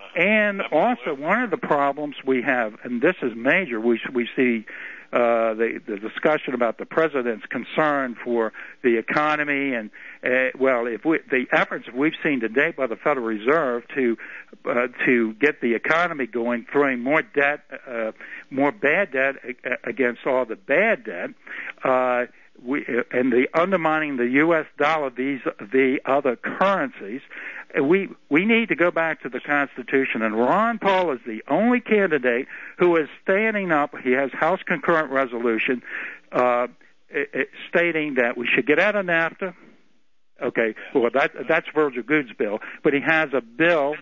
I: And also, one of the problems we have, and this is major, we we see uh, the the discussion about the president's concern for the economy, and uh, well, if we, the efforts we've seen to date by the Federal Reserve to uh, to get the economy going, throwing more debt, uh, more bad debt against all the bad debt. Uh, We, and the undermining the U S dollar, these the other currencies, we we need to go back to the Constitution. And Ron Paul is the only candidate who is standing up. He has House concurrent resolution uh, it, it, stating that we should get out of NAFTA. Okay, well that that's Virgil Goode's bill, but he has a bill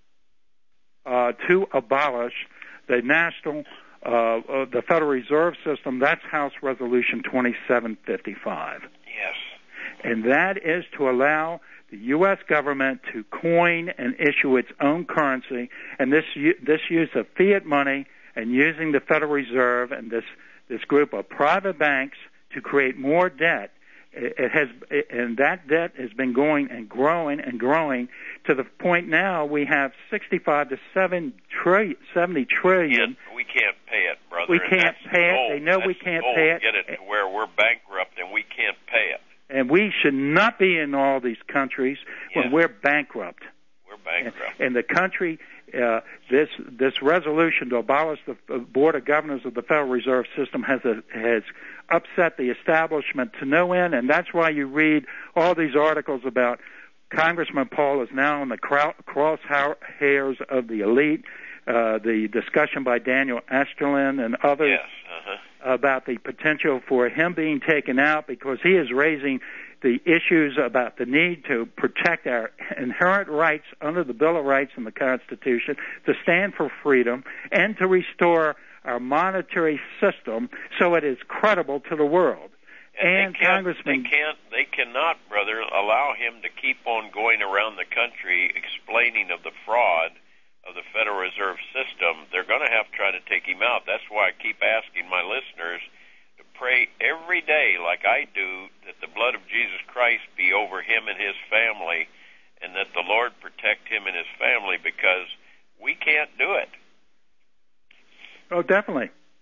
I: uh, to abolish the national. Uh, uh, the Federal Reserve System, that's House Resolution twenty-seven fifty-five.
A: Yes.
I: And that is to allow the U S government to coin and issue its own currency, and this this use of fiat money and using the Federal Reserve and this, this group of private banks to create more debt. It has, and that debt has been going and growing and growing to the point now we have sixty-five to seventy trillion.
A: Yeah, we can't pay it, brother.
I: We can't pay it. They know
A: That's
I: we can't
A: the goal,
I: pay it.
A: Get it to where we're bankrupt and we can't pay it.
I: And we should not be in all these countries when
A: yeah.
I: we're bankrupt.
A: We're bankrupt.
I: And the country, uh, this this resolution to abolish the Board of Governors of the Federal Reserve System has a, has upset the establishment to no end, and that's why you read all these articles about Congressman Paul is now in the crosshairs of the elite, uh, the discussion by Daniel Esterlin and others
A: yes. uh-huh.
I: about the potential for him being taken out because he is raising the issues about the need to protect our inherent rights under the Bill of Rights and the Constitution, to stand for freedom, and to restore our monetary system so it is credible to the world.
A: And,
I: and
A: they can't,
I: Congressman,
A: they can't, they cannot, brother, allow him to keep on going around the country explaining of the fraud of the Federal Reserve System. They're going to have to try to take him out. That's why I keep asking my listeners to pray every day, like I do, that the blood of Jesus Christ be over him and his family, and that the Lord protect him and his family, because we can't do it.
I: Oh, definitely,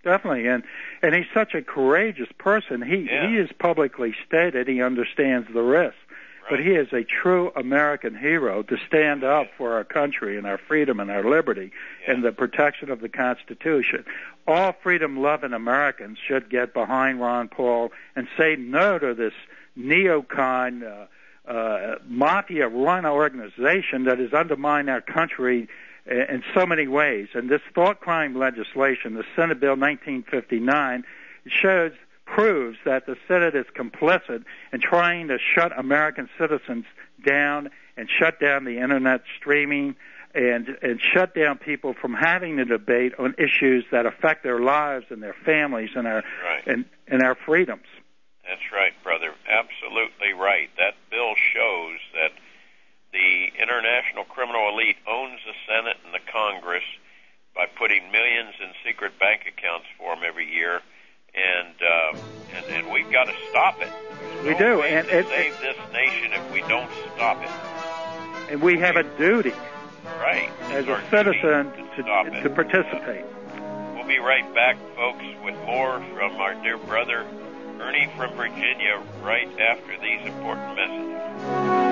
I: definitely, and and he's such a courageous person. He
A: Yeah.
I: he has publicly stated he understands the risks, right. But he is a true American hero to stand up for our country and our freedom and our liberty yeah. and the protection of the Constitution. All freedom-loving Americans should get behind Ron Paul and say no to this neocon, uh, uh, mafia-run organization that has undermined our country in so many ways. And this thought crime legislation, the Senate Bill nineteen fifty-nine, shows, proves that the Senate is complicit in trying to shut American citizens down and shut down the Internet streaming and, and shut down people from having a debate on issues that affect their lives and their families and our,
A: right.
I: and, and our freedoms.
A: That's right, brother. Absolutely right. That bill shows that the international criminal elite owns the Senate and the Congress by putting millions in secret bank accounts for them every year, and uh, and, and we've got to stop it. There's
I: we
A: no
I: do,
A: way
I: and
A: to
I: it,
A: save this nation if we don't stop it.
I: And we have a duty,
A: right,
I: as
A: a
I: citizen,
A: to,
I: to, to participate.
A: We'll be right back, folks, with more from our dear brother Ernie from Virginia right after these important messages.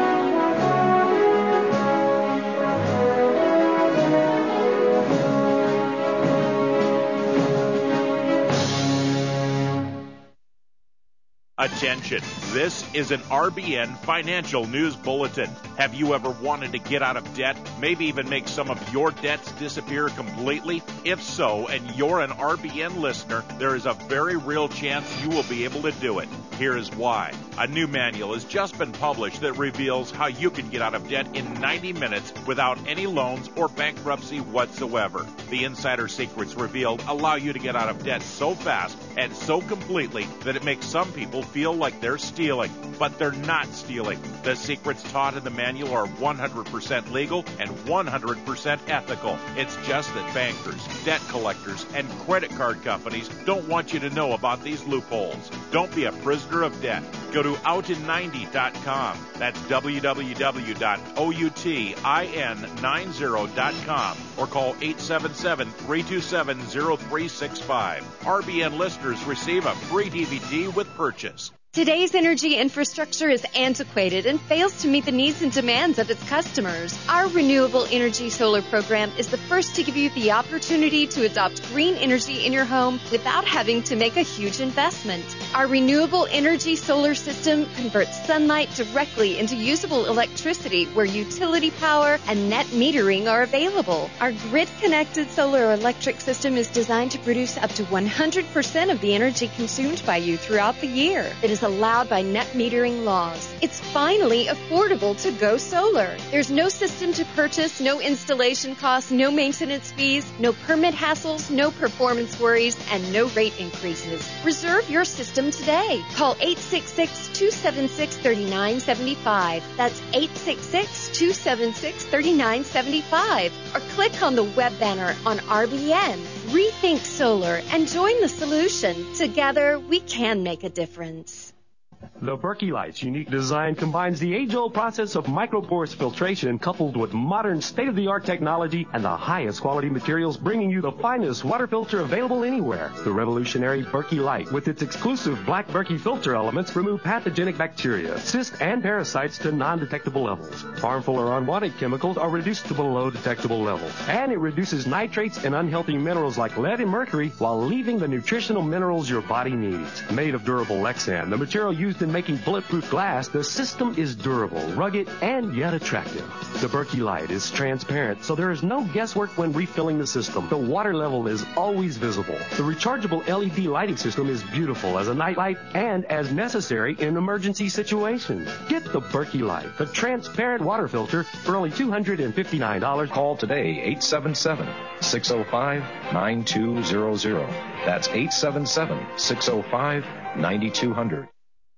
K: Attention, this is an R B N Financial News Bulletin. Have you ever wanted to get out of debt, maybe even make some of your debts disappear completely? If so, and you're an R B N listener, there is a very real chance you will be able to do it. Here is why. A new manual has just been published that reveals how you can get out of debt in ninety minutes without any loans or bankruptcy whatsoever. The insider secrets revealed allow you to get out of debt so fast and so completely that it makes some people feel like they're stealing, but they're not stealing. The secrets taught in the manual are one hundred percent legal and one hundred percent ethical. It's just that bankers, debt collectors, and credit card companies don't want you to know about these loopholes. Don't be a prisoner of debt. Go to out in ninety dot com. That's w w w dot outin ninety dot com or call eight seven seven, three two seven, zero three six five. R B N listeners receive a free D V D with purchase.
B: Today's energy infrastructure is antiquated and fails to meet the needs and demands of its customers. Our Renewable Energy Solar program is the first to give you the opportunity to adopt green energy in your home without having to make a huge investment. Our Renewable Energy Solar system converts sunlight directly into usable electricity where utility power and net metering are available. Our grid-connected solar electric system is designed to produce up to one hundred percent of the energy consumed by you throughout the year. It is allowed by net metering laws. It's finally affordable to go solar. There's no system to purchase, no installation costs, no maintenance fees, no permit hassles, no performance worries, and no rate increases. Reserve your system today. Call eight six six, two seven six, three nine seven five. That's eight six six, two seven six, three nine seven five. Or click on the web banner on R B N. Rethink solar and join the solution. Together, we can make a difference.
P: The Berkey Light's unique design combines the age-old process of microporous filtration coupled with modern state-of-the-art technology and the highest quality materials, bringing you the finest water filter available anywhere. The revolutionary Berkey Light, with its exclusive black Berkey filter elements, remove pathogenic bacteria, cysts, and parasites to non-detectable levels. Harmful or unwanted chemicals are reduced to below detectable levels. And it reduces nitrates and unhealthy minerals like lead and mercury while leaving the nutritional minerals your body needs. Made of durable Lexan, the material used in making bulletproof glass, the system is durable, rugged, and yet attractive. The Berkey Light is transparent, so there is no guesswork when refilling the system. The water level is always visible. The rechargeable L E D lighting system is beautiful as a night light and as necessary in emergency situations. Get the Berkey Light, the transparent water filter, for only two hundred fifty-nine dollars.
Q: Call today, eight seven seven, six oh five, nine two zero zero. That's eight seven seven, six oh five, nine two zero zero.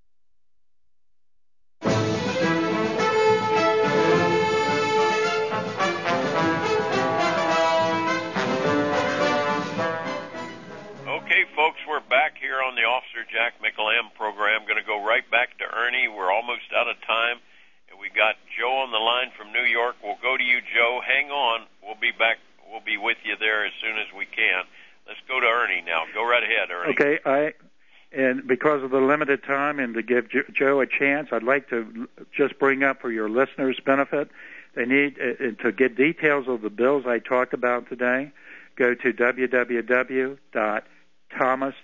A: Folks, we're back here on the Officer Jack McLam program. Going to go right back to Ernie. We're almost out of time, and we got Joe on the line from New York. We'll go to you, Joe. Hang on. We'll be back. We'll be with you there as soon as we can. let's go to Ernie now. Go right ahead, Ernie.
I: Okay, I and because of the limited time and to give Joe a chance, I'd like to just bring up for your listeners' benefit, they need uh, to get details of the bills I talked about today. Go to w w w dot thomas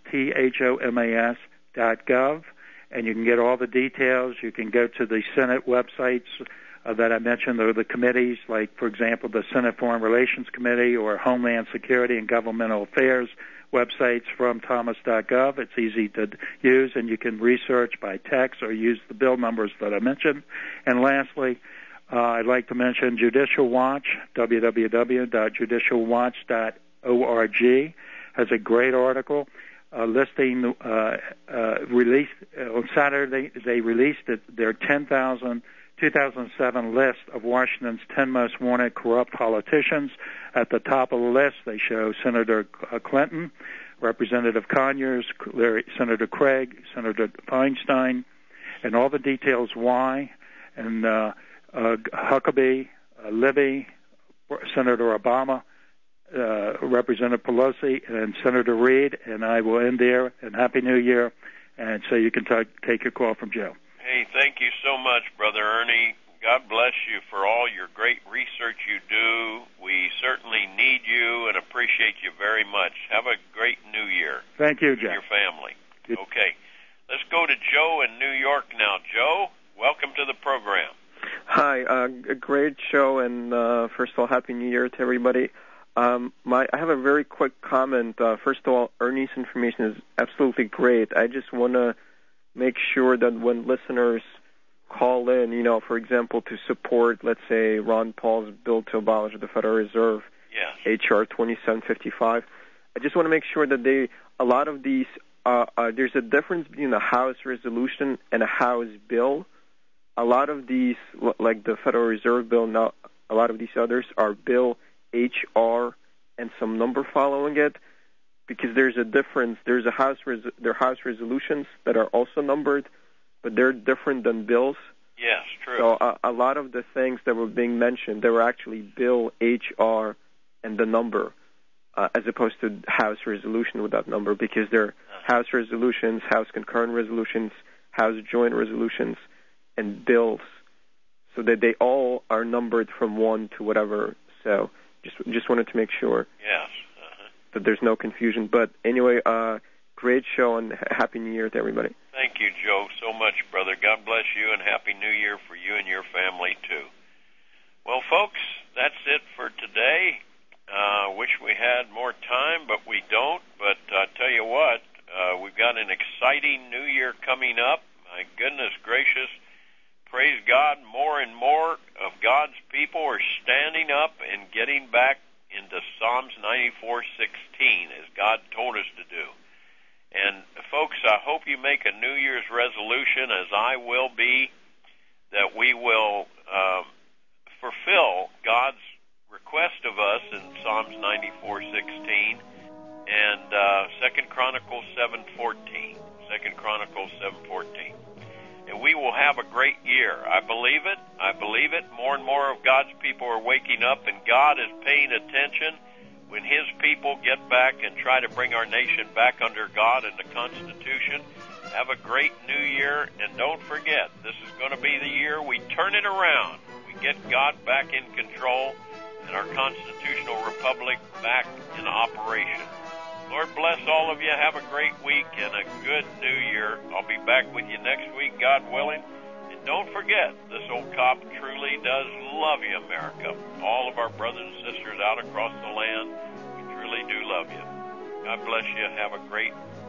I: dot gov, and you can get all the details. You can go to the Senate websites uh, that I mentioned, or the committees, like, for example, the Senate Foreign Relations Committee or Homeland Security and Governmental Affairs websites from thomas dot gov. It's easy to use, and you can research by text or use the bill numbers that I mentioned. And lastly, uh, I'd like to mention Judicial Watch, w w w dot judicial watch dot org, has a great article uh, listing, uh, uh, released uh, on Saturday, they released it, their ten thousand two thousand seven list of Washington's ten most wanted corrupt politicians. At the top of the list, they show Senator Clinton, Representative Conyers, Larry, Senator Craig, Senator Feinstein, and all the details why, and uh, uh, Huckabee, uh, Libby, Senator Obama, uh, Representative Pelosi, and Senator Reid. And I will end there, and Happy New Year, and so you can t- take your call from Joe.
A: Hey, thank you so much, Brother Ernie. God bless you for all your great research you do. We certainly need you and appreciate you very much. Have a great New Year.
I: Thank you,
A: with
I: Jack.
A: Your family. Okay. Let's go to Joe in New York now. Joe, welcome to the program.
R: Hi, uh, a great show, and uh, first of all, Happy New Year to everybody. Um, my, I have a very quick comment. Uh, first of all, Ernie's information is absolutely great. I just want to make sure that when listeners call in, you know, for example, to support, let's say, Ron Paul's bill to abolish the Federal Reserve,
A: yes.
R: H R twenty-seven fifty-five, I just want to make sure that they, a lot of these, uh, uh, there's a difference between a House resolution and a House bill. A lot of these, like the Federal Reserve bill, now a lot of these others are bill, H R, and some number following it, because there's a difference. There's a House, res- there are House resolutions that are also numbered, but they're different than bills.
A: Yes, true.
R: So uh, a lot of the things that were being mentioned, they were actually bill, H R, and the number, uh, as opposed to House resolution with that number, because they're uh-huh. House resolutions, House concurrent resolutions, House joint resolutions, and bills, so that they all are numbered from one to whatever. So just just wanted to make sure
A: yes. uh-huh.
R: that there's no confusion. But anyway, uh, great show, and Happy New Year to everybody.
A: Thank you, Joe, so much, brother. God bless you, and Happy New Year for you and your family, too. Well, folks, that's it for today. Uh, wish we had more time, but we don't. But I uh, tell you what, uh, we've got an exciting New Year coming up. My goodness gracious. Praise God, more and more of God's people are standing up and getting back into Psalms ninety-four sixteen, as God told us to do. And, folks, I hope you make a New Year's resolution, as I will be, that we will um, fulfill God's request of us in Psalms ninety-four sixteen and uh, Second Chronicles seven fourteen. Second Chronicles seven fourteen. And we will have a great year. I believe it. I believe it. More and more of God's people are waking up, and God is paying attention when His people get back and try to bring our nation back under God and the Constitution. Have a great New Year, and don't forget, this is going to be the year we turn it around. We get God back in control and our constitutional republic back in operation. Lord bless all of you. Have a great week and a good New Year. I'll be back with you next week, God willing. And don't forget, this old cop truly does love you, America. All of our brothers and sisters out across the land, we truly do love you. God bless you. Have a great